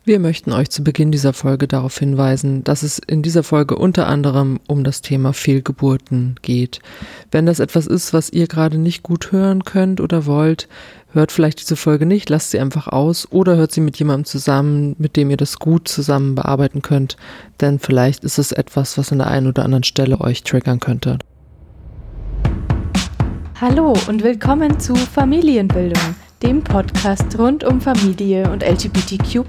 Wir möchten euch zu Beginn dieser Folge darauf hinweisen, dass es in dieser Folge unter anderem um das Thema Fehlgeburten geht. Wenn das etwas ist, was ihr gerade nicht gut hören könnt oder wollt, hört vielleicht diese Folge nicht, lasst sie einfach aus oder hört sie mit jemandem zusammen, mit dem ihr das gut zusammen bearbeiten könnt, denn vielleicht ist es etwas, was an der einen oder anderen Stelle euch triggern könnte. Hallo und willkommen zu Familienbildung, dem Podcast rund um Familie und LGBTQ+.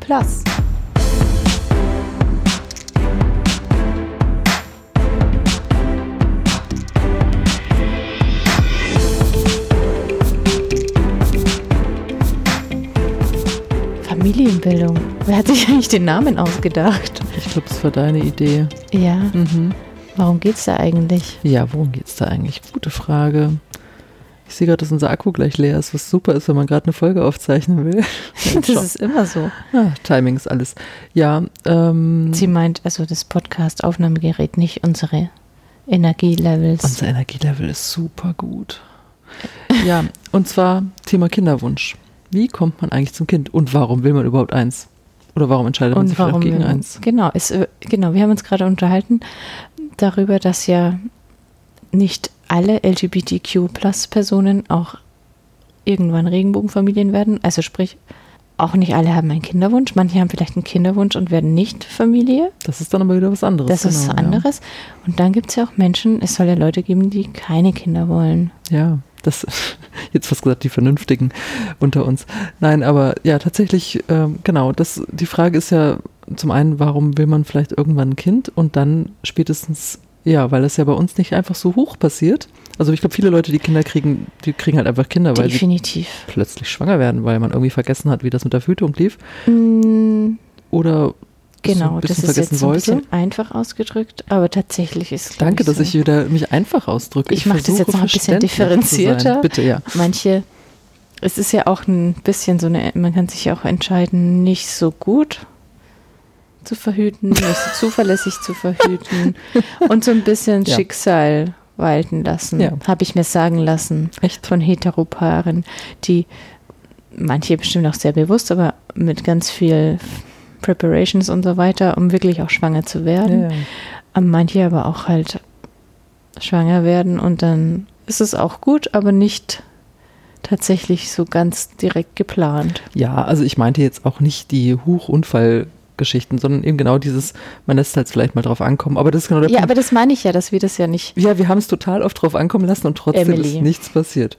Familienbildung. Wer hat sich eigentlich den Namen ausgedacht? Ich glaube, es war deine Idee. Ja. Warum geht's da eigentlich? Ja, worum geht's da eigentlich? Gute Frage. Ich sehe gerade, dass unser Akku gleich leer ist, was super ist, wenn man gerade eine Folge aufzeichnen will. Das ist immer so. Timing ist alles. Ja. Sie meint also das Podcast-Aufnahmegerät, nicht unsere Energielevels. Unser Energielevel ist super gut. Ja, und zwar Thema Kinderwunsch. Wie kommt man eigentlich zum Kind und warum will man überhaupt eins? Oder warum entscheidet man sich vielleicht gegen eins? Genau, wir haben uns gerade unterhalten darüber, dass ja nicht alle LGBTQ+-Personen auch irgendwann Regenbogenfamilien werden. Also sprich, auch nicht alle haben einen Kinderwunsch. Manche haben vielleicht einen Kinderwunsch und werden nicht Familie. Das ist dann aber wieder was anderes. Das ist was anderes. Ja. Und dann gibt es ja auch Menschen, es soll ja Leute geben, die keine Kinder wollen. Ja, das, jetzt fast gesagt, die Vernünftigen unter uns. Nein, aber ja, tatsächlich, genau, die Frage ist ja zum einen, warum will man vielleicht irgendwann ein Kind und dann spätestens, ja, weil das ja bei uns nicht einfach so hoch passiert. Also ich glaube, viele Leute, die Kinder kriegen, die kriegen halt einfach Kinder, weil sie plötzlich schwanger werden, weil man irgendwie vergessen hat, wie das mit der Verhütung lief. Oder genau, das ist jetzt ein bisschen einfach ausgedrückt, aber tatsächlich ist Danke, dass ich wieder mich einfach ausdrücke. Ich mache das jetzt noch ein bisschen differenzierter. Bitte, ja. Es ist ja auch ein bisschen so man kann sich auch entscheiden, nicht so gut zu verhüten, nicht so zuverlässig zu verhüten und so ein bisschen Schicksal walten lassen, habe ich mir sagen lassen. Echt? Von Heteropaaren, die manche bestimmt auch sehr bewusst, aber mit ganz viel Preparations und so weiter, um wirklich auch schwanger zu werden. Ja. Manche aber auch halt schwanger werden und dann ist es auch gut, aber nicht tatsächlich so ganz direkt geplant. Ja, also ich meinte jetzt auch nicht die Unfallgeschichten, sondern eben genau dieses, man lässt halt vielleicht mal drauf ankommen, aber das ist genau der Punkt. Ja, aber das meine ich ja, dass wir das ja nicht. Ja, wir haben es total oft drauf ankommen lassen und trotzdem ist nichts passiert.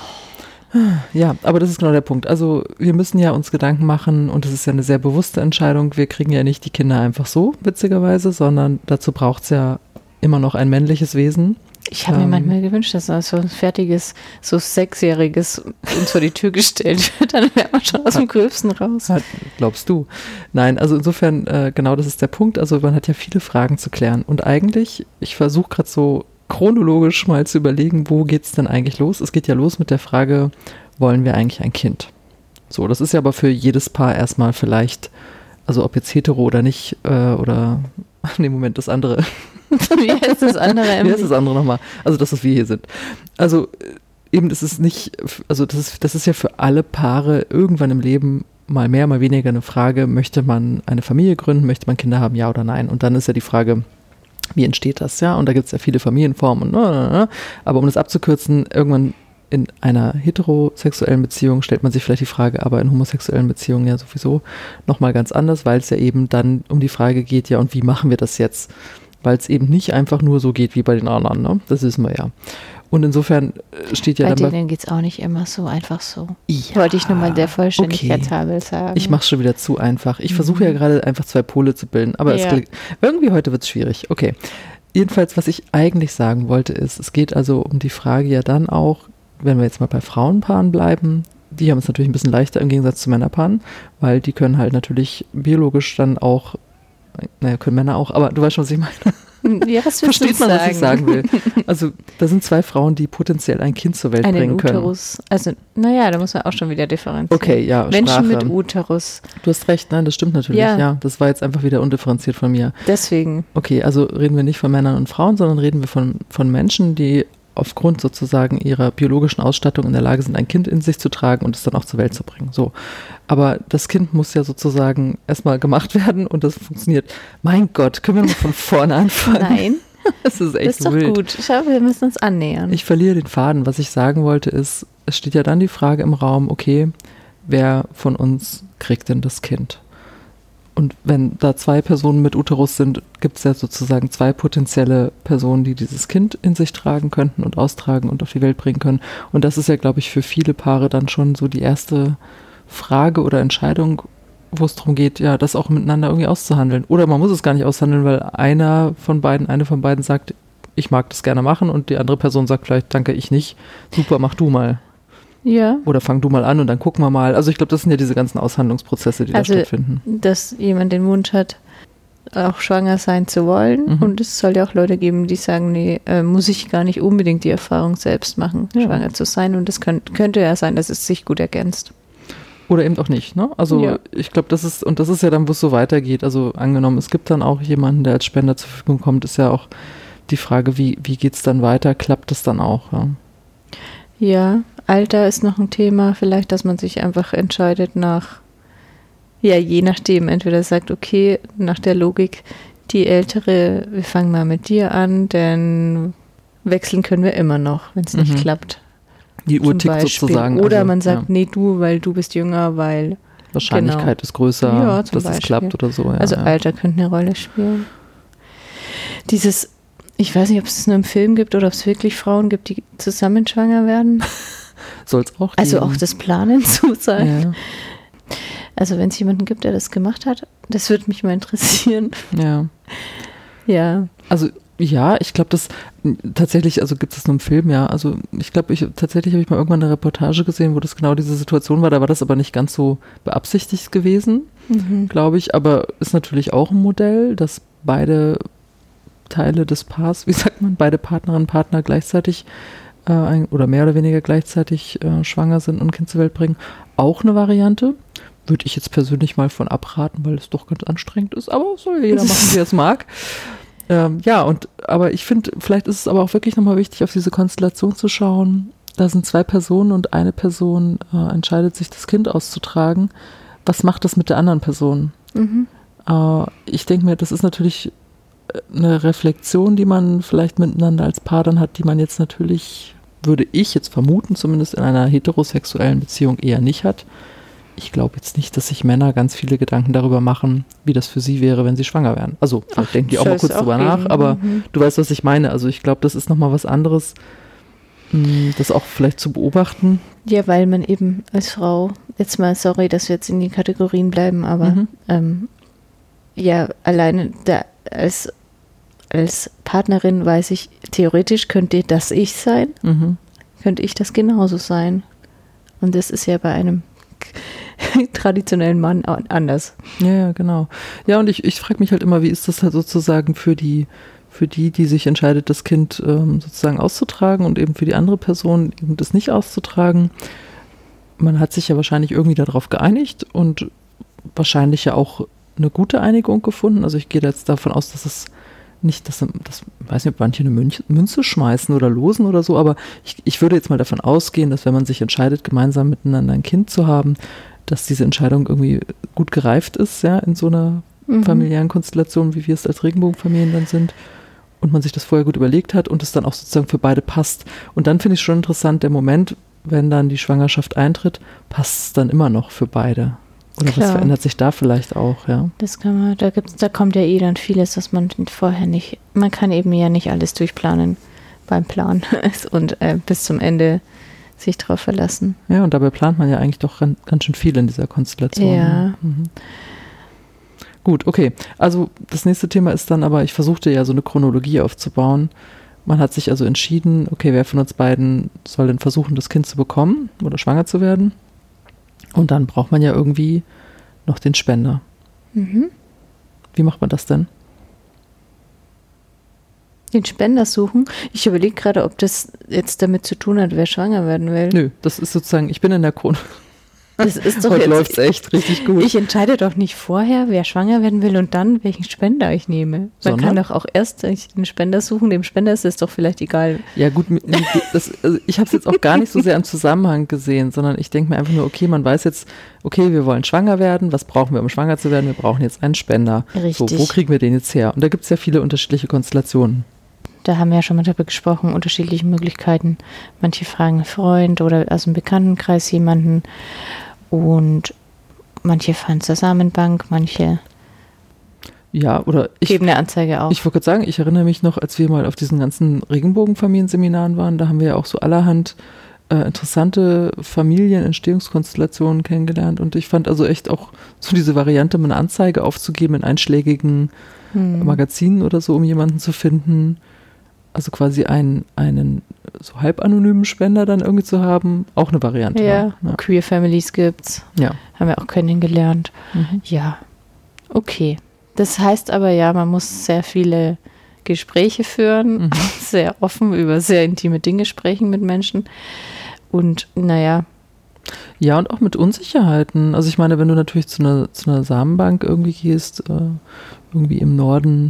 Ja, aber das ist genau der Punkt. Also wir müssen ja uns Gedanken machen und das ist ja eine sehr bewusste Entscheidung. Wir kriegen ja nicht die Kinder einfach so, witzigerweise, sondern dazu braucht es ja immer noch ein männliches Wesen. Ich habe mir manchmal gewünscht, dass so ein fertiges, so 6-jähriges uns vor die Tür gestellt wird, dann wäre man schon aus dem Gröbsten raus. Glaubst du? Nein, also insofern, genau das ist der Punkt. Also man hat ja viele Fragen zu klären und eigentlich, ich versuche gerade so chronologisch mal zu überlegen, wo geht es denn eigentlich los? Es geht ja los mit der Frage, wollen wir eigentlich ein Kind? So, das ist ja aber für jedes Paar erstmal vielleicht, also ob jetzt hetero oder nicht, oder, nee, Moment, das andere. Wie heißt das andere? Wie heißt das andere nochmal? Also das, was wir hier sind. Also eben ist es nicht, also das ist ja für alle Paare irgendwann im Leben mal mehr, mal weniger eine Frage, möchte man eine Familie gründen, möchte man Kinder haben, ja oder nein? Und dann ist ja die Frage, wie entsteht das, ja? Und da gibt es ja viele Familienformen. Aber um das abzukürzen, irgendwann in einer heterosexuellen Beziehung stellt man sich vielleicht die Frage, aber in homosexuellen Beziehungen ja sowieso nochmal ganz anders, weil es ja eben dann um die Frage geht, ja, und wie machen wir das jetzt? Weil es eben nicht einfach nur so geht wie bei den anderen, ne? Das wissen wir ja. Und insofern steht ja bei dann denen geht es auch nicht immer so einfach so. Ja, wollte ich nur mal der Vollständigkeit halber sagen. Ich mache es schon wieder zu einfach. Ich versuche ja gerade einfach zwei Pole zu bilden, aber irgendwie heute wird es schwierig. Okay. Jedenfalls, was ich eigentlich sagen wollte, ist, es geht also um die Frage ja dann auch, wenn wir jetzt mal bei Frauenpaaren bleiben, die haben es natürlich ein bisschen leichter im Gegensatz zu Männerpaaren, weil die können halt natürlich biologisch dann auch, naja, können Männer auch, aber du weißt schon, was ich meine. Ja, was versteht man, was ich sagen will. Also da sind zwei Frauen, die potenziell ein Kind zur Welt bringen können. Uterus. Also, naja, da muss man auch schon wieder differenzieren. Okay, ja, Menschen Sprache. mit Uterus. Du hast recht, nein, das stimmt natürlich. Ja, das war jetzt einfach wieder undifferenziert von mir. Deswegen. Okay, also reden wir nicht von Männern und Frauen, sondern reden wir von Menschen, die aufgrund sozusagen ihrer biologischen Ausstattung in der Lage sind, ein Kind in sich zu tragen und es dann auch zur Welt zu bringen. So. Aber das Kind muss ja sozusagen erstmal gemacht werden und das funktioniert. Mein Gott, können wir mal von vorne anfangen? Nein. Das ist echt das ist doch wild. gut. Ich glaube, wir müssen uns annähern. Ich verliere den Faden. Was ich sagen wollte ist, es steht ja dann die Frage im Raum, okay, wer von uns kriegt denn das Kind? Und wenn da 2 Personen mit Uterus sind, gibt es ja sozusagen 2 potenzielle Personen, die dieses Kind in sich tragen könnten und austragen und auf die Welt bringen können. Und das ist ja, glaube ich, für viele Paare dann schon so die erste Frage oder Entscheidung, wo es darum geht, ja, das auch miteinander irgendwie auszuhandeln. Oder man muss es gar nicht aushandeln, weil eine von beiden sagt, ich mag das gerne machen und die andere Person sagt vielleicht, danke, ich nicht. Super, mach du mal. Ja. Oder fang du mal an und dann gucken wir mal. Also ich glaube, das sind ja diese ganzen Aushandlungsprozesse, die da stattfinden. Dass jemand den Wunsch hat, auch schwanger sein zu wollen. Und es soll ja auch Leute geben, die sagen, nee, muss ich gar nicht unbedingt die Erfahrung selbst machen, schwanger zu sein. Und das könnte ja sein, dass es sich gut ergänzt. Oder eben auch nicht, ne? Also ich glaube, das ist ja dann, wo es so weitergeht. Also angenommen, es gibt dann auch jemanden, der als Spender zur Verfügung kommt, ist ja auch die Frage, wie geht es dann weiter? Klappt es dann auch? Ja, Alter ist noch ein Thema, vielleicht, dass man sich einfach entscheidet je nachdem, entweder sagt, okay, nach der Logik, die Ältere, wir fangen mal mit dir an, denn wechseln können wir immer noch, wenn es nicht klappt. Die Uhr tickt sozusagen. Oder man sagt, nee, du, weil du bist jünger, weil Wahrscheinlichkeit ist größer, dass es klappt oder so. Ja, also Alter könnte eine Rolle spielen. Ich weiß nicht, ob es nur im Film gibt oder ob es wirklich Frauen gibt, die zusammen schwanger werden. Soll es auch geben. Also auch das Planen zu sein. Ja. Also wenn es jemanden gibt, der das gemacht hat, das würde mich mal interessieren. Ja. Ja. Also ja, ich glaube, das tatsächlich, also gibt es nur im Film, ja. Also ich glaube, tatsächlich habe ich mal irgendwann eine Reportage gesehen, wo das genau diese Situation war. Da war das aber nicht ganz so beabsichtigt gewesen, glaube ich. Aber ist natürlich auch ein Modell, dass beide Teile des Paars, wie sagt man, beide Partnerinnen und Partner gleichzeitig oder mehr oder weniger gleichzeitig schwanger sind und ein Kind zur Welt bringen. Auch eine Variante. Würde ich jetzt persönlich mal von abraten, weil es doch ganz anstrengend ist. Aber soll ja jeder machen, wie er es mag. Aber ich finde, vielleicht ist es aber auch wirklich nochmal wichtig, auf diese Konstellation zu schauen. Da sind 2 Personen und eine Person entscheidet sich, das Kind auszutragen. Was macht das mit der anderen Person? Ich denke mir, das ist natürlich eine Reflexion, die man vielleicht miteinander als Paar dann hat, die man jetzt natürlich, würde ich jetzt vermuten, zumindest in einer heterosexuellen Beziehung eher nicht hat. Ich glaube jetzt nicht, dass sich Männer ganz viele Gedanken darüber machen, wie das für sie wäre, wenn sie schwanger wären. Also vielleicht denken die auch mal kurz drüber nach, aber du weißt, was ich meine. Also ich glaube, das ist nochmal was anderes, das auch vielleicht zu beobachten. Ja, weil man eben als Frau, jetzt mal, sorry, dass wir jetzt in die Kategorien bleiben, aber alleine als Partnerin weiß ich, theoretisch könnte das ich sein, könnte ich das genauso sein. Und das ist ja bei einem traditionellen Mann anders. Ja, genau. Ja, und ich frage mich halt immer, wie ist das halt sozusagen für die, die sich entscheidet, das Kind sozusagen auszutragen und eben für die andere Person eben das nicht auszutragen. Man hat sich ja wahrscheinlich irgendwie darauf geeinigt und wahrscheinlich ja auch eine gute Einigung gefunden. Also ich gehe jetzt davon aus, dass es nicht, das weiß nicht, ob manche eine Münze schmeißen oder losen oder so, aber ich würde jetzt mal davon ausgehen, dass wenn man sich entscheidet, gemeinsam miteinander ein Kind zu haben, dass diese Entscheidung irgendwie gut gereift ist, ja, in so einer familiären Konstellation, wie wir es als Regenbogenfamilien dann sind, und man sich das vorher gut überlegt hat und es dann auch sozusagen für beide passt. Und dann finde ich schon interessant, der Moment, wenn dann die Schwangerschaft eintritt, passt es dann immer noch für beide. Oder was verändert sich da vielleicht auch, ja? Das kann man, da kommt ja dann vieles, was man vorher nicht, man kann eben ja nicht alles durchplanen beim Plan und bis zum Ende sich drauf verlassen. Ja, und dabei plant man ja eigentlich doch ganz schön viel in dieser Konstellation. Ja. Gut, okay. Also das nächste Thema ist dann aber, ich versuchte ja so eine Chronologie aufzubauen. Man hat sich also entschieden, okay, wer von uns beiden soll denn versuchen, das Kind zu bekommen oder schwanger zu werden? Und dann braucht man ja irgendwie noch den Spender. Wie macht man das denn? Den Spender suchen? Ich überlege gerade, ob das jetzt damit zu tun hat, wer schwanger werden will. Nö, das ist sozusagen, ich bin in der Das ist doch Heute jetzt, läuft es echt richtig gut. ich entscheide doch nicht vorher, wer schwanger werden will und dann, welchen Spender ich nehme. Man Sondern? kann doch auch erst den Spender suchen, dem Spender ist es doch vielleicht egal. Ja gut, also ich habe es jetzt auch gar nicht so sehr im Zusammenhang gesehen, sondern ich denke mir einfach nur, okay, man weiß jetzt, okay, wir wollen schwanger werden, was brauchen wir, um schwanger zu werden? Wir brauchen jetzt einen Spender. Richtig. So, wo kriegen wir den jetzt her? Und da gibt es ja viele unterschiedliche Konstellationen. Da haben wir ja schon mal darüber gesprochen, unterschiedliche Möglichkeiten. Manche fragen einen Freund oder aus dem Bekanntenkreis jemanden und manche fahren zur Samenbank, manche Ja, oder geben eine Anzeige auf. Ich wollte gerade sagen, ich erinnere mich noch, als wir mal auf diesen ganzen Regenbogenfamilienseminaren waren, da haben wir ja auch so allerhand interessante Familienentstehungskonstellationen kennengelernt und ich fand also echt auch so diese Variante, eine Anzeige aufzugeben in einschlägigen Magazinen oder so, um jemanden zu finden, also quasi einen so halb anonymen Spender dann irgendwie zu haben, auch eine Variante. Ja, Ja. Queer Families gibt's. Ja. Haben wir auch kennengelernt. Mhm. Ja, okay. Das heißt aber ja, man muss sehr viele Gespräche führen, sehr offen über sehr intime Dinge sprechen mit Menschen und naja. Ja, und auch mit Unsicherheiten. Also ich meine, wenn du natürlich zu einer Samenbank irgendwie gehst, irgendwie im Norden.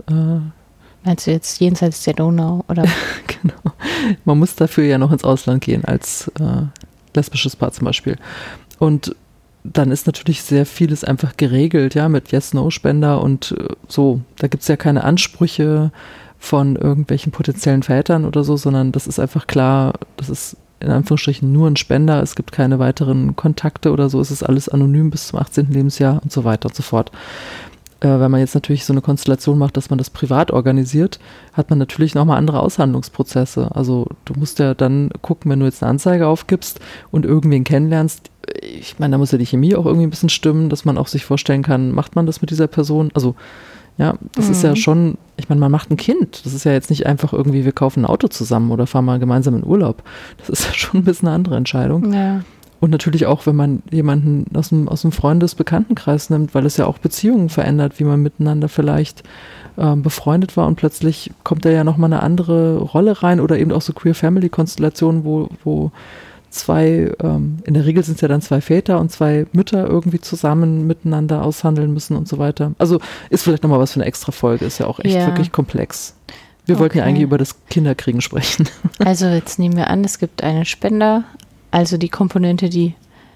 Meinst du jetzt jenseits der Donau? Oder? Genau. Man muss dafür ja noch ins Ausland gehen, als lesbisches Paar zum Beispiel. Und dann ist natürlich sehr vieles einfach geregelt, ja, mit Yes-No-Spender und so. Da gibt es ja keine Ansprüche von irgendwelchen potenziellen Vätern oder so, sondern das ist einfach klar, das ist in Anführungsstrichen nur ein Spender, es gibt keine weiteren Kontakte oder so, es ist alles anonym bis zum 18. Lebensjahr und so weiter und so fort. Wenn man jetzt natürlich so eine Konstellation macht, dass man das privat organisiert, hat man natürlich nochmal andere Aushandlungsprozesse. Also du musst ja dann gucken, wenn du jetzt eine Anzeige aufgibst und irgendwen kennenlernst, ich meine, da muss ja die Chemie auch irgendwie ein bisschen stimmen, dass man auch sich vorstellen kann, macht man das mit dieser Person? Also ja, das ist ja schon, ich meine, man macht ein Kind. Das ist ja jetzt nicht einfach irgendwie, wir kaufen ein Auto zusammen oder fahren mal gemeinsam in Urlaub. Das ist ja schon ein bisschen eine andere Entscheidung. Ja. Und natürlich auch, wenn man jemanden aus dem Freundes-Bekanntenkreis nimmt, weil es ja auch Beziehungen verändert, wie man miteinander vielleicht befreundet war und plötzlich kommt da ja nochmal eine andere Rolle rein oder eben auch so Queer-Family-Konstellationen, wo zwei, in der Regel sind es ja dann zwei Väter und zwei Mütter irgendwie zusammen miteinander aushandeln müssen und so weiter. Also ist vielleicht nochmal was für eine extra Folge, ist ja auch echt wirklich komplex. Wir wollten ja eigentlich über das Kinderkriegen sprechen. Also jetzt nehmen wir an, es gibt einen Spender, also die Komponente, die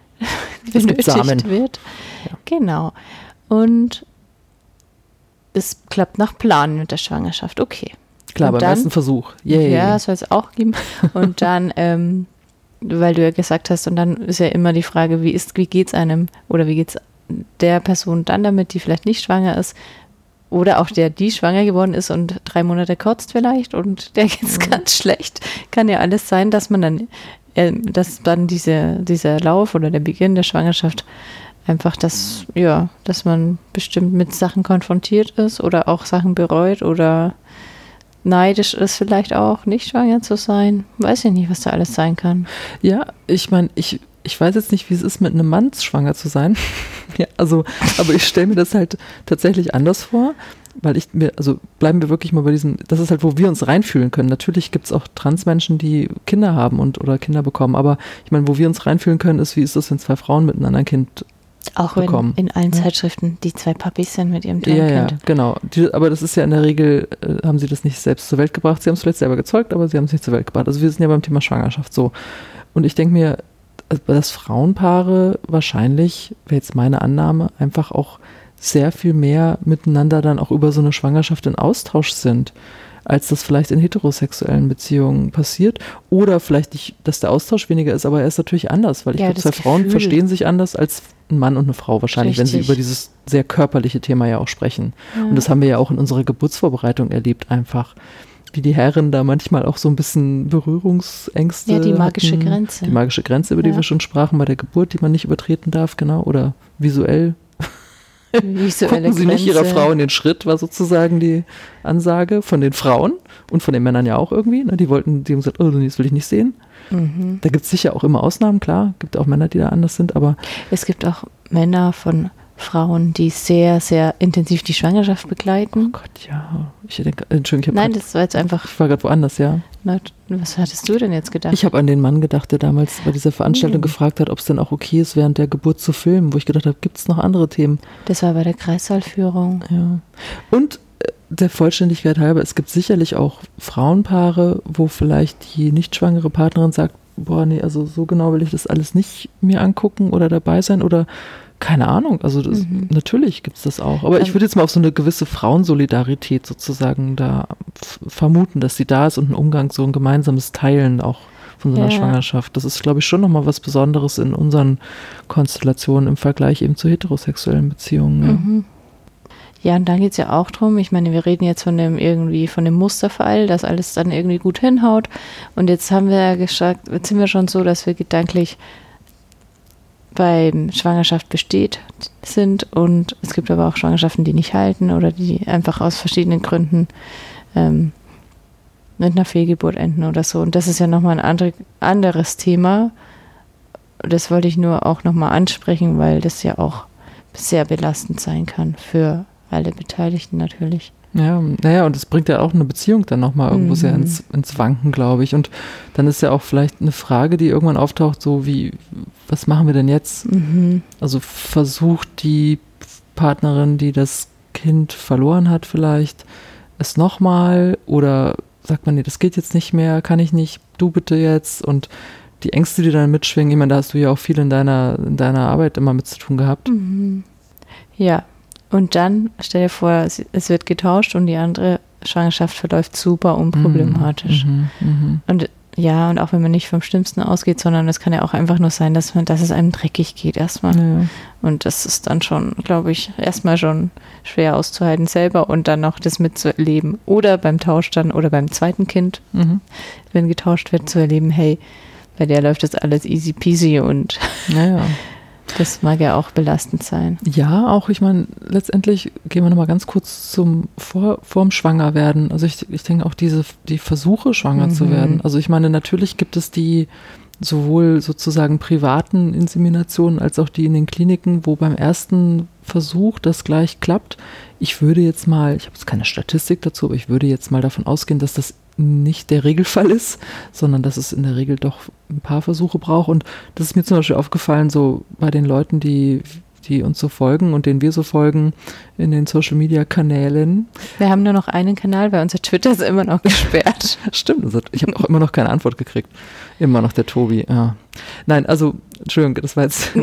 benötigt wird. Ja. Genau. Und es klappt nach Plan mit der Schwangerschaft. Okay. Klar, und beim dann, ersten Versuch. Yay. Ja, soll es auch geben. Und dann, weil du ja gesagt hast, und dann ist ja immer die Frage, wie geht's einem oder wie geht's der Person dann damit, die vielleicht nicht schwanger ist, oder auch die schwanger geworden ist und 3 Monate kotzt vielleicht und der geht's ganz schlecht. Kann ja alles sein, dass man dann dass dann dieser Lauf oder der Beginn der Schwangerschaft einfach dass man bestimmt mit Sachen konfrontiert ist oder auch Sachen bereut oder neidisch ist vielleicht auch, nicht schwanger zu sein. Weiß ich nicht, was da alles sein kann. Ja, ich meine, ich weiß jetzt nicht, wie es ist, mit einem Mann schwanger zu sein. Ja, also, aber ich stelle mir das halt tatsächlich anders vor, weil bleiben wir wirklich mal bei diesem, das ist halt, wo wir uns reinfühlen können. Natürlich gibt es auch Transmenschen, die Kinder haben oder Kinder bekommen, aber ich meine, wo wir uns reinfühlen können, ist, wie ist das, wenn 2 Frauen miteinander ein Kind auch bekommen. In allen Zeitschriften, die 2 Papis sind mit ihrem tollen Kind. Ja, genau. Aber das ist ja in der Regel, haben sie das nicht selbst zur Welt gebracht. Sie haben es vielleicht selber gezeugt, aber sie haben es nicht zur Welt gebracht. Also wir sind ja beim Thema Schwangerschaft so. Und ich denke mir, dass Frauenpaare wahrscheinlich, wäre jetzt meine Annahme, einfach auch sehr viel mehr miteinander dann auch über so eine Schwangerschaft in Austausch sind, als das vielleicht in heterosexuellen Beziehungen passiert. Oder vielleicht nicht, dass der Austausch weniger ist, aber er ist natürlich anders, weil ich glaube, 2 Frauen verstehen sich anders als ein Mann und eine Frau wahrscheinlich, wenn sie über dieses sehr körperliche Thema ja auch sprechen. Ja. Und das haben wir ja auch in unserer Geburtsvorbereitung erlebt einfach. Wie die Herren da manchmal auch so ein bisschen Berührungsängste die magische hatten. Grenze. Die magische Grenze, über die wir schon sprachen, bei der Geburt, die man nicht übertreten darf, genau. Oder visuell. Gucken Sie nicht Ihrer Frau in den Schritt, war sozusagen die Ansage von den Frauen und von den Männern ja auch irgendwie. Ne? Die haben gesagt, oh, das will ich nicht sehen. Da gibt es sicher auch immer Ausnahmen, klar. Gibt auch Männer, die da anders sind, aber es gibt auch Männer von Frauen, die sehr, sehr intensiv die Schwangerschaft begleiten. Oh Gott, ja. Entschuldigung, Nein, das war jetzt einfach. Ich war gerade woanders, ja. Was hattest du denn jetzt gedacht? Ich habe an den Mann gedacht, der damals bei dieser Veranstaltung gefragt hat, ob es denn auch okay ist, während der Geburt zu filmen, wo ich gedacht habe, gibt es noch andere Themen? Das war bei der Kreissaalführung. Ja. Und der Vollständigkeit halber, es gibt sicherlich auch Frauenpaare, wo vielleicht die nicht schwangere Partnerin sagt, boah, nee, also so genau will ich das alles nicht mir angucken oder dabei sein oder keine Ahnung, also natürlich gibt es das auch. Aber ich würde jetzt mal auf so eine gewisse Frauensolidarität sozusagen da vermuten, dass sie da ist und ein Umgang, so ein gemeinsames Teilen auch von so einer Schwangerschaft. Das ist, glaube ich, schon nochmal was Besonderes in unseren Konstellationen im Vergleich eben zu heterosexuellen Beziehungen. Ja, und dann geht es ja auch drum, ich meine, wir reden jetzt von dem Musterfall, dass alles dann irgendwie gut hinhaut. Und jetzt haben wir ja gesagt, jetzt sind wir schon so, dass wir gedanklich beim Schwangerschaft besteht sind und es gibt aber auch Schwangerschaften, die nicht halten oder die einfach aus verschiedenen Gründen mit einer Fehlgeburt enden oder so. Und das ist ja nochmal ein anderes Thema. Das wollte ich nur auch nochmal ansprechen, weil das ja auch sehr belastend sein kann für alle Beteiligten natürlich. Ja, naja, und es bringt ja auch eine Beziehung dann nochmal irgendwo sehr ins Wanken, glaube ich. Und dann ist ja auch vielleicht eine Frage, die irgendwann auftaucht, so wie, was machen wir denn jetzt? Also versucht die Partnerin, die das Kind verloren hat, vielleicht es nochmal oder sagt man, nee, das geht jetzt nicht mehr, kann ich nicht, du bitte jetzt. Und die Ängste, die dann mitschwingen, ich meine, da hast du ja auch viel in deiner Arbeit immer mit zu tun gehabt. Ja. Und dann, stell dir vor, es wird getauscht und die andere Schwangerschaft verläuft super unproblematisch. Und ja, und auch wenn man nicht vom Schlimmsten ausgeht, sondern es kann ja auch einfach nur sein, dass es einem dreckig geht erstmal. Ja. Und das ist dann schon, glaube ich, erstmal schon schwer auszuhalten selber und dann noch das mitzuerleben. Oder beim Tausch dann oder beim zweiten Kind, wenn getauscht wird, zu erleben, hey, bei der läuft das alles easy peasy und das mag ja auch belastend sein. Ja, auch, ich meine, letztendlich gehen wir nochmal ganz kurz vorm Schwangerwerden. Also ich denke auch die Versuche, schwanger zu werden. Also ich meine, natürlich gibt es die sowohl sozusagen privaten Inseminationen als auch die in den Kliniken, wo beim ersten Versuch das gleich klappt. Ich würde jetzt mal, ich habe jetzt keine Statistik dazu, aber ich würde jetzt mal davon ausgehen, dass das nicht der Regelfall ist, sondern dass es in der Regel doch ein paar Versuche braucht. Und das ist mir zum Beispiel aufgefallen, so bei den Leuten, die uns so folgen und denen wir so folgen in den Social-Media-Kanälen. Wir haben nur noch einen Kanal, weil unser Twitter ist immer noch gesperrt. Stimmt, ich habe auch immer noch keine Antwort gekriegt. Immer noch der Tobi. Ja. Nein, also, Entschuldigung, das war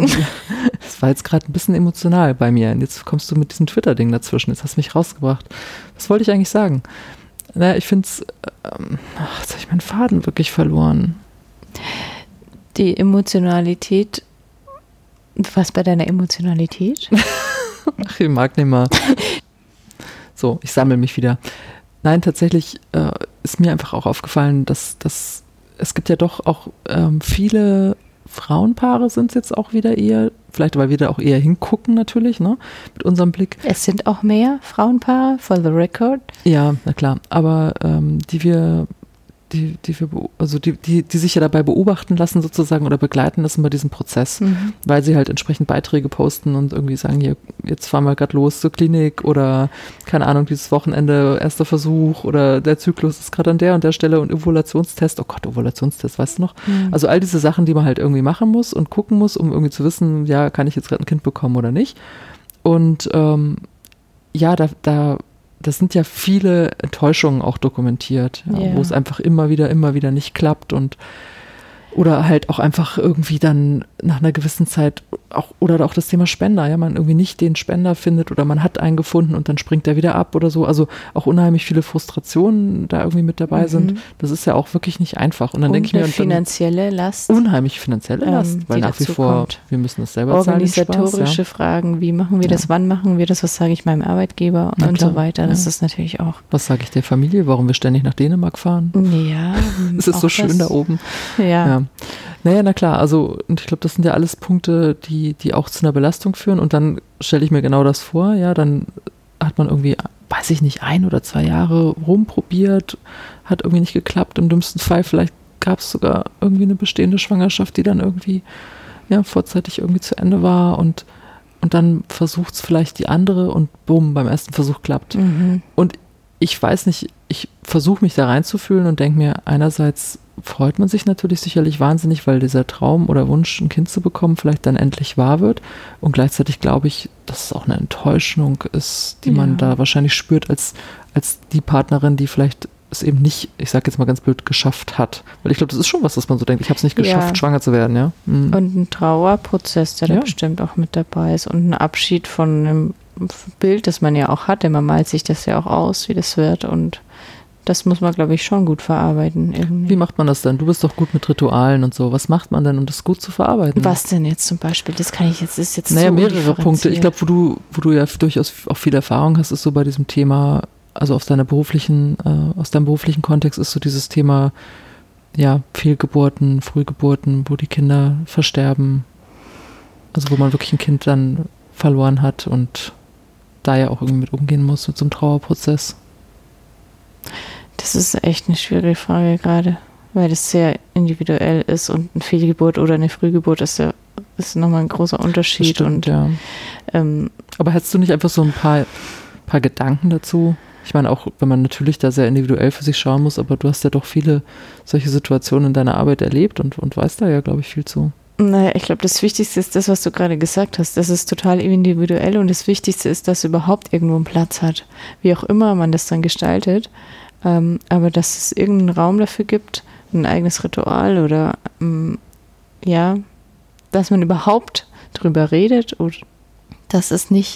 jetzt gerade ein bisschen emotional bei mir. Und jetzt kommst du mit diesem Twitter-Ding dazwischen. Jetzt hast du mich rausgebracht. Was wollte ich eigentlich sagen? Naja, ich finde es, jetzt habe ich meinen Faden wirklich verloren. Die Emotionalität, was bei deiner Emotionalität? Ach, ich mag nicht mal. So, ich sammle mich wieder. Nein, tatsächlich ist mir einfach auch aufgefallen, dass es gibt ja doch auch viele Frauenpaare sind es jetzt auch wieder eher, vielleicht weil wir da auch eher hingucken natürlich, ne, mit unserem Blick. Es sind auch mehr Frauenpaare, for the record. Ja, na klar, aber die sich ja dabei beobachten lassen sozusagen oder begleiten lassen bei diesem Prozess, weil sie halt entsprechend Beiträge posten und irgendwie sagen, hier, jetzt fahren wir gerade los zur Klinik oder keine Ahnung, dieses Wochenende, erster Versuch oder der Zyklus ist gerade an der und der Stelle und Ovulationstest, oh Gott, Ovulationstest, weißt du noch? Also all diese Sachen, die man halt irgendwie machen muss und gucken muss, um irgendwie zu wissen, ja, kann ich jetzt gerade ein Kind bekommen oder nicht? Und das sind ja viele Enttäuschungen auch dokumentiert, wo es einfach immer wieder nicht klappt und oder halt auch einfach irgendwie dann nach einer gewissen Zeit oder auch das Thema Spender, ja, man irgendwie nicht den Spender findet oder man hat einen gefunden und dann springt der wieder ab oder so, also auch unheimlich viele Frustrationen da irgendwie mit dabei sind. Das ist ja auch wirklich nicht einfach. Und dann denke ich mir, finanzielle Last. Unheimlich finanzielle Last, weil nach wie vor, wir müssen das selber zahlen. Organisatorische Fragen, wie machen wir das, wann machen wir das, was sage ich meinem Arbeitgeber und so weiter, das ist natürlich auch. Was sage ich der Familie, warum wir ständig nach Dänemark fahren? Ja. Es ist so schön da oben. Ja. Naja, na klar, also und ich glaube, das sind ja alles Punkte, die auch zu einer Belastung führen und dann stelle ich mir genau das vor, ja, dann hat man irgendwie, weiß ich nicht, 1 oder 2 Jahre rumprobiert, hat irgendwie nicht geklappt, im dümmsten Fall vielleicht gab es sogar irgendwie eine bestehende Schwangerschaft, die dann irgendwie, ja, vorzeitig irgendwie zu Ende war und und dann versucht es vielleicht die andere und bumm, beim ersten Versuch klappt. Und ich weiß nicht, ich versuche mich da reinzufühlen und denke mir, einerseits freut man sich natürlich sicherlich wahnsinnig, weil dieser Traum oder Wunsch, ein Kind zu bekommen, vielleicht dann endlich wahr wird. Und gleichzeitig glaube ich, dass es auch eine Enttäuschung ist, die man da wahrscheinlich spürt als die Partnerin, die vielleicht es eben nicht, ich sage jetzt mal ganz blöd, geschafft hat. Weil ich glaube, das ist schon was, dass man so denkt, ich habe es nicht geschafft, schwanger zu werden. Ja. Und ein Trauerprozess, der da bestimmt auch mit dabei ist und ein Abschied von einem Bild, das man ja auch hatte. Man malt sich das ja auch aus, wie das wird, und das muss man, glaube ich, schon gut verarbeiten. Irgendwie. Wie macht man das denn? Du bist doch gut mit Ritualen und so. Was macht man denn, um das gut zu verarbeiten? Was denn jetzt zum Beispiel? Das kann ich jetzt, ist jetzt naja, so mehrere Punkte. Ich glaube, wo du ja durchaus auch viel Erfahrung hast, ist so bei diesem Thema, also aus deinem beruflichen Kontext ist so dieses Thema, ja, Fehlgeburten, Frühgeburten, wo die Kinder versterben. Also wo man wirklich ein Kind dann verloren hat und da ja auch irgendwie mit umgehen muss, mit so einem Trauerprozess. Das ist echt eine schwierige Frage gerade, weil das sehr individuell ist und eine Fehlgeburt oder eine Frühgeburt ist nochmal ein großer Unterschied. Stimmt, und aber hättest du nicht einfach so ein paar Gedanken dazu? Ich meine, auch wenn man natürlich da sehr individuell für sich schauen muss, aber du hast ja doch viele solche Situationen in deiner Arbeit erlebt und weißt da ja, glaube ich, viel zu. Naja, ich glaube, das Wichtigste ist das, was du gerade gesagt hast. Das ist total individuell und das Wichtigste ist, dass es überhaupt irgendwo einen Platz hat. Wie auch immer man das dann gestaltet. Aber dass es irgendeinen Raum dafür gibt, ein eigenes Ritual oder dass man überhaupt drüber redet und dass es nicht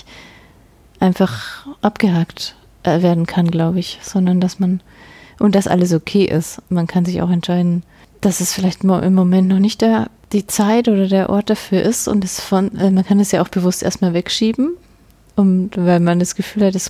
einfach abgehakt werden kann, glaube ich, sondern dass dass alles okay ist. Man kann sich auch entscheiden, dass es vielleicht im Moment noch nicht die Zeit oder der Ort dafür ist und man kann es ja auch bewusst erstmal wegschieben, weil man das Gefühl hat, das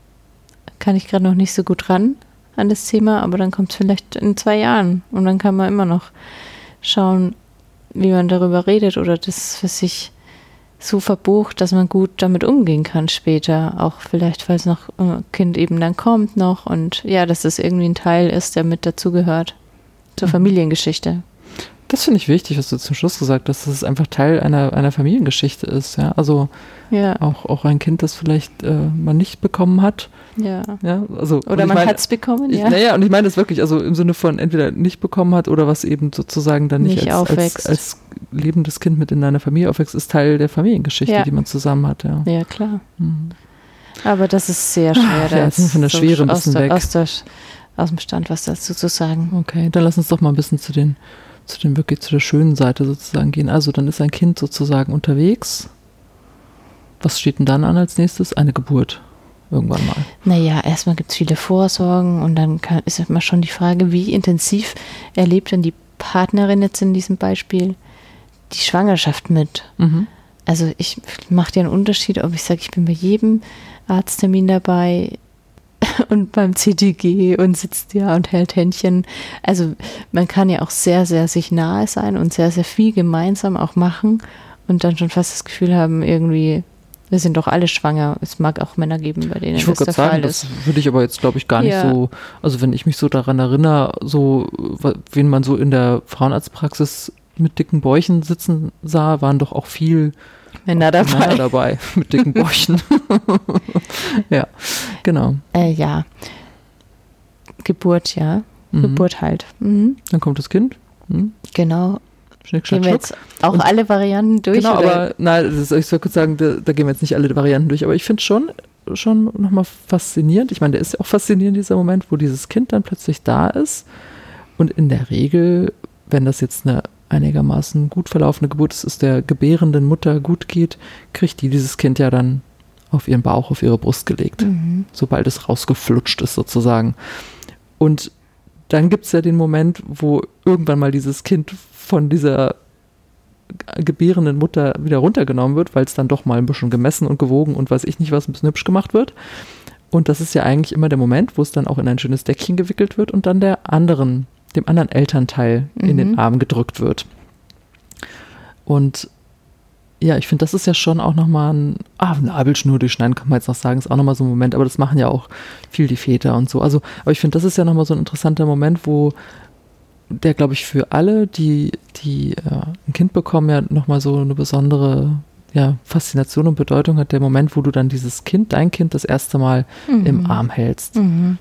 kann ich gerade noch nicht so gut ran an das Thema, aber dann kommt es vielleicht in 2 Jahren und dann kann man immer noch schauen, wie man darüber redet oder das für sich so verbucht, dass man gut damit umgehen kann später, auch vielleicht, falls noch ein Kind eben dann kommt noch und ja, dass das irgendwie ein Teil ist, der mit dazugehört zur Familiengeschichte. Das finde ich wichtig, was du zum Schluss gesagt hast, dass es einfach Teil einer Familiengeschichte ist, ja, also auch ein Kind, das vielleicht man nicht bekommen hat. Ja. Also, oder man hat es bekommen, ja. Naja, und ich meine das wirklich, also im Sinne von entweder nicht bekommen hat oder was eben sozusagen dann nicht als lebendes Kind mit in einer Familie aufwächst, ist Teil der Familiengeschichte, die man zusammen hat, ja. Ja, klar. Aber das ist sehr schwer, da jetzt von der Schwere ein bisschen weg. Aus dem Stand was dazu zu sagen. Okay, dann lass uns doch mal ein bisschen zu der schönen Seite sozusagen gehen. Also dann ist ein Kind sozusagen unterwegs. Was steht denn dann an als nächstes? Eine Geburt. Irgendwann mal. Naja, erstmal gibt es viele Vorsorgen und dann ist immer schon die Frage, wie intensiv erlebt denn die Partnerin jetzt in diesem Beispiel die Schwangerschaft mit? Also ich mache dir einen Unterschied, ob ich sage, ich bin bei jedem Arzttermin dabei und beim CTG und sitzt und hält Händchen. Also man kann ja auch sehr, sehr sich nahe sein und sehr, sehr viel gemeinsam auch machen und dann schon fast das Gefühl haben, irgendwie, wir sind doch alle schwanger. Es mag auch Männer geben, bei denen das der Fall ist. Das würde ich aber jetzt, glaube ich, gar nicht so, also wenn ich mich so daran erinnere, so, wen man so in der Frauenarztpraxis mit dicken Bäuchen sitzen sah, waren doch auch viel Männer dabei mit dicken Bäuchen. Ja, genau. Ja. Geburt, ja. Geburt halt. Dann kommt das Kind. Genau. Schnick, schnack, gehen wir jetzt auch alle Varianten durch? Genau, aber ich soll kurz sagen, da gehen wir jetzt nicht alle Varianten durch, aber ich finde es schon nochmal faszinierend. Ich meine, der ist ja auch faszinierend, dieser Moment, wo dieses Kind dann plötzlich da ist und in der Regel, wenn das jetzt eine einigermaßen gut verlaufene Geburt ist, es der gebärenden Mutter gut geht, kriegt dieses Kind ja dann auf ihren Bauch, auf ihre Brust gelegt, sobald es rausgeflutscht ist sozusagen. Und dann gibt es ja den Moment, wo irgendwann mal dieses Kind von dieser gebärenden Mutter wieder runtergenommen wird, weil es dann doch mal ein bisschen gemessen und gewogen und weiß ich nicht was, ein bisschen hübsch gemacht wird. Und das ist ja eigentlich immer der Moment, wo es dann auch in ein schönes Deckchen gewickelt wird und dann dem anderen Elternteil in den Arm gedrückt wird. Und ja, ich finde, das ist ja schon auch nochmal eine Nabelschnur durchschneiden, kann man jetzt noch sagen, ist auch nochmal so ein Moment, aber das machen ja auch viel die Väter und so. Also, aber ich finde, das ist ja nochmal so ein interessanter Moment, wo der, glaube ich, für alle, die ein Kind bekommen, ja nochmal so eine besondere Faszination und Bedeutung hat der Moment, wo du dann dieses Kind, dein Kind, das erste Mal im Arm hältst.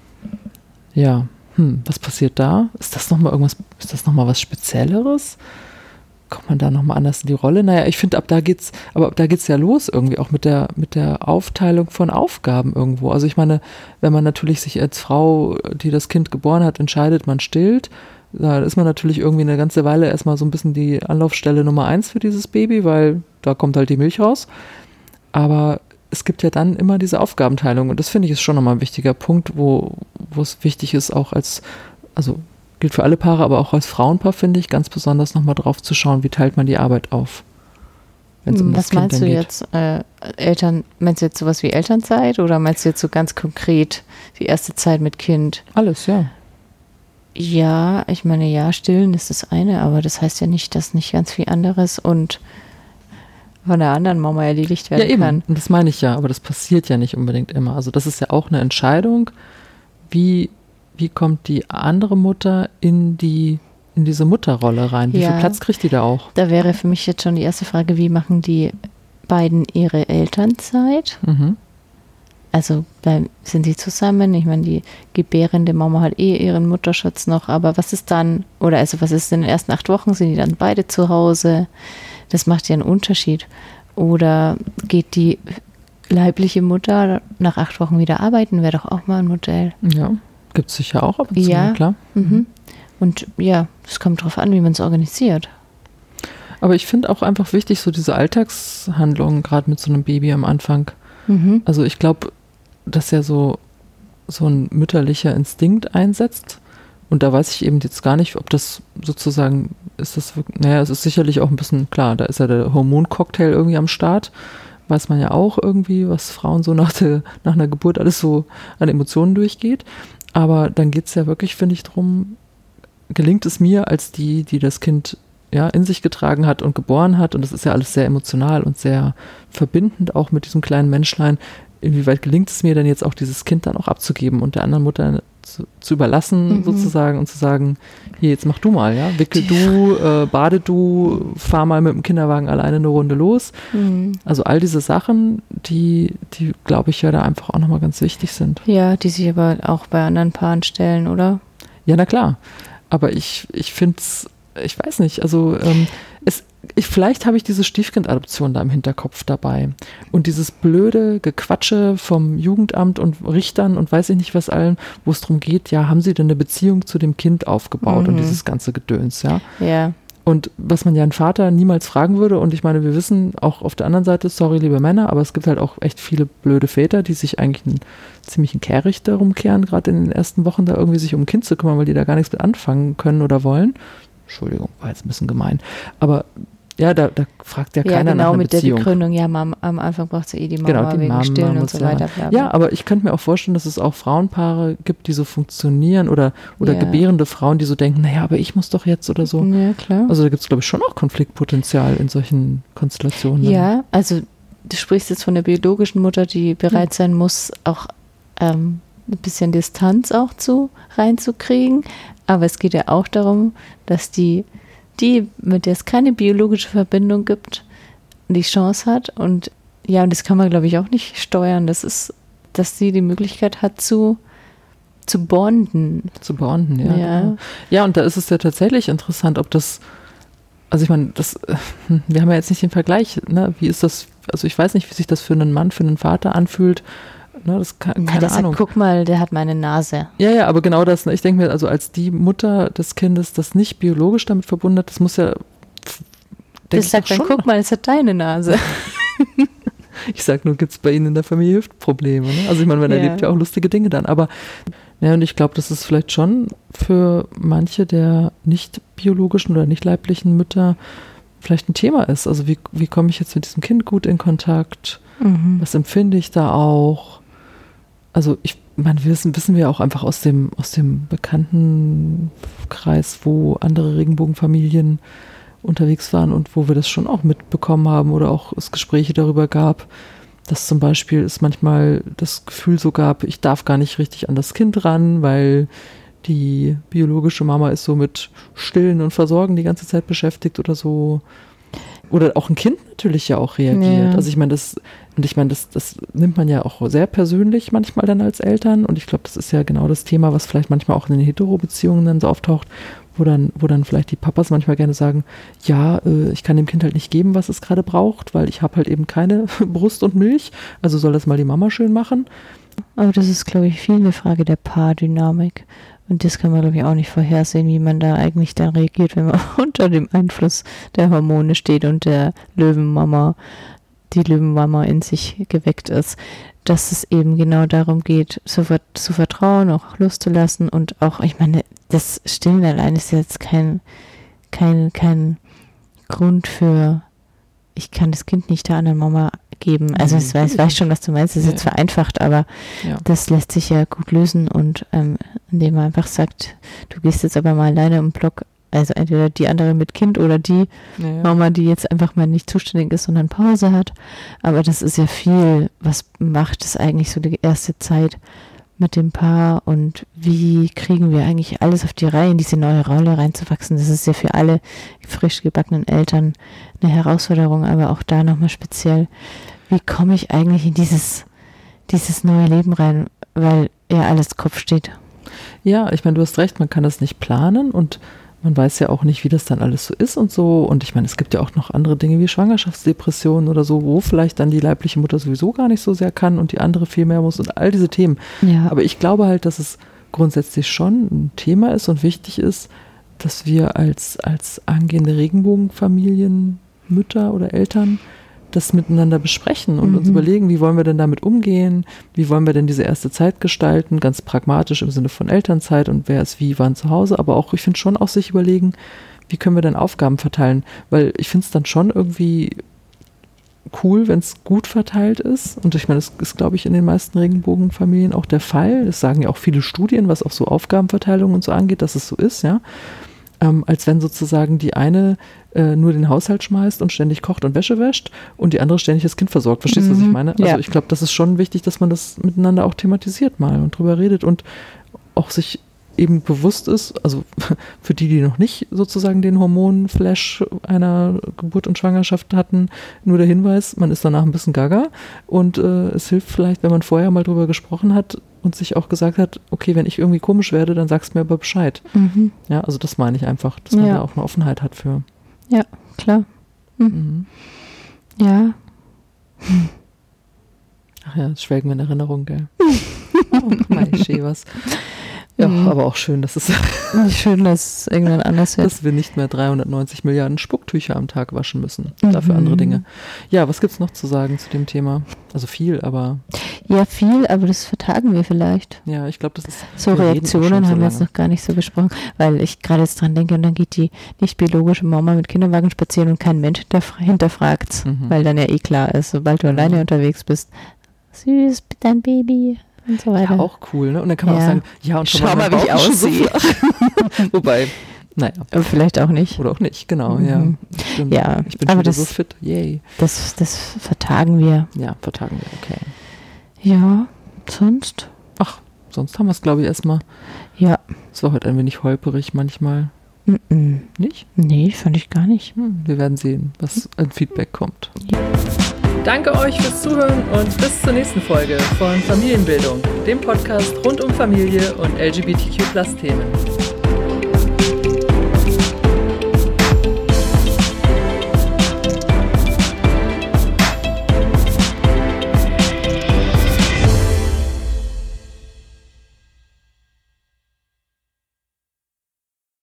Ja, was passiert da? Ist das nochmal was Spezielleres? Kommt man da nochmal anders in die Rolle? Naja, ich finde, ab da geht's ja los irgendwie, auch mit der Aufteilung von Aufgaben irgendwo. Also ich meine, wenn man natürlich sich als Frau, die das Kind geboren hat, entscheidet, man stillt, da ist man natürlich irgendwie eine ganze Weile erstmal so ein bisschen die Anlaufstelle Nummer 1 für dieses Baby, weil da kommt halt die Milch raus. Aber es gibt ja dann immer diese Aufgabenteilung und das finde ich ist schon nochmal ein wichtiger Punkt, wo es wichtig ist, auch also gilt für alle Paare, aber auch als Frauenpaar finde ich ganz besonders nochmal drauf zu schauen, wie teilt man die Arbeit auf. Was meinst du jetzt, meinst du jetzt sowas wie Elternzeit oder meinst du jetzt so ganz konkret die erste Zeit mit Kind? Alles, ja. Ja, ich meine, ja, stillen ist das eine, aber das heißt ja nicht, dass nicht ganz viel anderes und von der anderen Mama erledigt werden eben. kann. Und das meine ich ja, aber das passiert ja nicht unbedingt immer. Also das ist ja auch eine Entscheidung, wie kommt die andere Mutter in diese Mutterrolle rein? Wie viel Platz kriegt die da auch? Da wäre für mich jetzt schon die erste Frage, wie machen die beiden ihre Elternzeit? Also sind die zusammen? Ich meine, die gebärende Mama hat ihren Mutterschutz noch, aber was ist dann, oder also was ist in den ersten 8 Wochen? Sind die dann beide zu Hause? Das macht ja einen Unterschied. Oder geht die leibliche Mutter nach 8 Wochen wieder arbeiten? Wäre doch auch mal ein Modell. Ja, gibt es sicher auch ab und zu, klar. Und ja, es kommt drauf an, wie man es organisiert. Aber ich finde auch einfach wichtig, so diese Alltagshandlungen, gerade mit so einem Baby am Anfang. Also ich glaube, dass ja so ein mütterlicher Instinkt einsetzt. Und da weiß ich eben jetzt gar nicht, ob das sozusagen, es ist sicherlich auch ein bisschen, klar, da ist ja der Hormoncocktail irgendwie am Start. Weiß man ja auch irgendwie, was Frauen so nach einer Geburt alles so an Emotionen durchgeht. Aber dann geht es ja wirklich, finde ich, drum, gelingt es mir als die das Kind in sich getragen hat und geboren hat, und das ist ja alles sehr emotional und sehr verbindend auch mit diesem kleinen Menschlein, inwieweit gelingt es mir denn jetzt auch, dieses Kind dann auch abzugeben und der anderen Mutter zu überlassen sozusagen und zu sagen, hier, jetzt mach du mal, ja, wickel du, bade du, fahr mal mit dem Kinderwagen alleine eine Runde los. Also all diese Sachen, die glaube ich ja da einfach auch nochmal ganz wichtig sind. Ja, die sich aber auch bei anderen Paaren stellen, oder? Ja, na klar. Aber ich finde es, ich weiß nicht, also vielleicht habe ich diese Stiefkindadoption da im Hinterkopf dabei. Und dieses blöde Gequatsche vom Jugendamt und Richtern und weiß ich nicht was allen, wo es darum geht, ja, haben sie denn eine Beziehung zu dem Kind aufgebaut und dieses ganze Gedöns, ja? Ja. Und was man ja einen Vater niemals fragen würde, und ich meine, wir wissen auch auf der anderen Seite, sorry, liebe Männer, aber es gibt halt auch echt viele blöde Väter, die sich eigentlich einen ziemlichen Kehricht darum kehren, gerade in den ersten Wochen da irgendwie sich um ein Kind zu kümmern, weil die da gar nichts mit anfangen können oder wollen. Entschuldigung, war jetzt ein bisschen gemein. Aber ja, da fragt ja keiner nach einer Beziehung. Ja, genau, mit der Begründung, ja, am Anfang braucht sie die Mama wegen Mama, Stillen und so weiter. Ja, aber ich könnte mir auch vorstellen, dass es auch Frauenpaare gibt, die so funktionieren oder gebärende Frauen, die so denken, naja, aber ich muss doch jetzt oder so. Ja, klar. Also da gibt es, glaube ich, schon auch Konfliktpotenzial in solchen Konstellationen. Ja, also du sprichst jetzt von der biologischen Mutter, die bereit sein muss, auch ein bisschen Distanz auch reinzukriegen. Aber es geht ja auch darum, dass die, mit der es keine biologische Verbindung gibt, die Chance hat. Und ja, und das kann man, glaube ich, auch nicht steuern. Das ist, dass sie die Möglichkeit hat zu bonden. Zu bonden, ja. Genau. Ja, und da ist es ja tatsächlich interessant, ob das, also ich meine, wir haben ja jetzt nicht den Vergleich, ne? Wie ist das, also ich weiß nicht, wie sich das für einen Mann, für einen Vater anfühlt. Ne, das keine Ahnung. Sagt, guck mal, der hat meine Nase. Ja, aber genau das. Ne? Ich denke mir, also als die Mutter des Kindes, das nicht biologisch damit verbunden hat, das muss ja. Das sagt dann, guck mal, es hat deine Nase. Ich sag nur, gibt es bei Ihnen in der Familie Hüftprobleme. Ne? Also ich meine, man erlebt ja auch lustige Dinge dann. Aber ja, und ich glaube, das ist vielleicht schon für manche der nicht biologischen oder nicht leiblichen Mütter vielleicht ein Thema ist. Also wie komme ich jetzt mit diesem Kind gut in Kontakt? Was empfinde ich da auch? Also wissen wir auch einfach aus dem Bekanntenkreis, wo andere Regenbogenfamilien unterwegs waren und wo wir das schon auch mitbekommen haben oder auch es Gespräche darüber gab, dass zum Beispiel es manchmal das Gefühl so gab, ich darf gar nicht richtig an das Kind ran, weil die biologische Mama ist so mit Stillen und Versorgen die ganze Zeit beschäftigt oder so. Oder auch ein Kind natürlich ja auch reagiert. Ja. Also ich meine, das nimmt man ja auch sehr persönlich manchmal dann als Eltern. Und ich glaube, das ist ja genau das Thema, was vielleicht manchmal auch in den Hetero-Beziehungen dann so auftaucht, wo dann vielleicht die Papas manchmal gerne sagen, ja, ich kann dem Kind halt nicht geben, was es gerade braucht, weil ich habe halt eben keine Brust und Milch. Also soll das mal die Mama schön machen. Aber das ist, glaube ich, viel eine Frage der Paardynamik. Und das kann man, glaube ich, auch nicht vorhersehen, wie man da eigentlich dann reagiert, wenn man unter dem Einfluss der Hormone steht und die Löwenmama in sich geweckt ist. Dass es eben genau darum geht, zu vertrauen, auch loszulassen und auch, ich meine, das Stillen allein ist jetzt kein Grund für, ich kann das Kind nicht der anderen Mama geben. Also ich weiß schon, was du meinst, das ist jetzt vereinfacht, aber das lässt sich ja gut lösen und indem man einfach sagt, du gehst jetzt aber mal alleine im Block, also entweder die andere mit Kind oder die Mama, die jetzt einfach mal nicht zuständig ist, sondern Pause hat. Aber das ist ja viel, was macht es eigentlich so die erste Zeit mit dem Paar und wie kriegen wir eigentlich alles auf die Reihe, in diese neue Rolle reinzuwachsen. Das ist ja für alle frisch gebackenen Eltern eine Herausforderung, aber auch da nochmal speziell, wie komme ich eigentlich in dieses neue Leben rein, weil ja alles Kopf steht. Ja, ich meine, du hast recht, man kann das nicht planen und man weiß ja auch nicht, wie das dann alles so ist und so. Und ich meine, es gibt ja auch noch andere Dinge wie Schwangerschaftsdepressionen oder so, wo vielleicht dann die leibliche Mutter sowieso gar nicht so sehr kann und die andere viel mehr muss und all diese Themen. Ja. Aber ich glaube halt, dass es grundsätzlich schon ein Thema ist und wichtig ist, dass wir als angehende Regenbogenfamilien, Mütter oder Eltern das miteinander besprechen und uns überlegen, wie wollen wir denn damit umgehen, wie wollen wir denn diese erste Zeit gestalten, ganz pragmatisch im Sinne von Elternzeit und wer ist wie, wann zu Hause, aber auch, ich finde schon auch sich überlegen, wie können wir denn Aufgaben verteilen, weil ich finde es dann schon irgendwie cool, wenn es gut verteilt ist und ich meine, das ist, glaube ich, in den meisten Regenbogenfamilien auch der Fall, das sagen ja auch viele Studien, was auch so Aufgabenverteilung und so angeht, dass es so ist, ja, als wenn sozusagen die eine nur den Haushalt schmeißt und ständig kocht und Wäsche wäscht und die andere ständig das Kind versorgt. Verstehst du, was ich meine? Also ich glaube, das ist schon wichtig, dass man das miteinander auch thematisiert mal und drüber redet und auch sich eben bewusst ist, also für die noch nicht sozusagen den Hormonflash einer Geburt und Schwangerschaft hatten, nur der Hinweis, man ist danach ein bisschen gaga und es hilft vielleicht, wenn man vorher mal drüber gesprochen hat und sich auch gesagt hat, okay, wenn ich irgendwie komisch werde, dann sagst du mir aber Bescheid. Ja, also das meine ich einfach, dass man da auch eine Offenheit hat für. Ja, klar. Ja. Ach ja, das schwelgen wir in Erinnerung, gell? Oh, mein was. Ja, aber auch schön, dass es schön, dass es irgendwann anders wird. Dass wir nicht mehr 390 Milliarden Spucktücher am Tag waschen müssen. Dafür andere Dinge. Ja, was gibt's noch zu sagen zu dem Thema? Also viel, aber... Ja, viel, aber das vertagen wir vielleicht. Ja, ich glaube, das ist... So Reaktionen haben wir jetzt noch gar nicht so besprochen, weil ich gerade jetzt dran denke und dann geht die nicht biologische Mama mit Kinderwagen spazieren und kein Mensch hinterfragt, weil dann ja eh klar ist, sobald du alleine unterwegs bist, süß, dein Baby... Und so weiter. Ja, auch cool, ne? Und dann kann man auch sagen, ja, und schau mal, wie ich aussehe. Wobei, naja. Aber vielleicht auch nicht. Oder auch nicht, genau, ja. Stimmt. Ja, ich bin schon wieder so fit, yay. Das vertagen wir. Ja, vertagen wir, okay. Ja, sonst? Ach, sonst haben wir es, glaube ich, erstmal. Ja. Es war heute ein wenig holperig manchmal. Nicht? Nee, fand ich gar nicht. Wir werden sehen, was an Feedback kommt. Ja. Danke euch fürs Zuhören und bis zur nächsten Folge von Familienbildung, dem Podcast rund um Familie und LGBTQ+-Themen.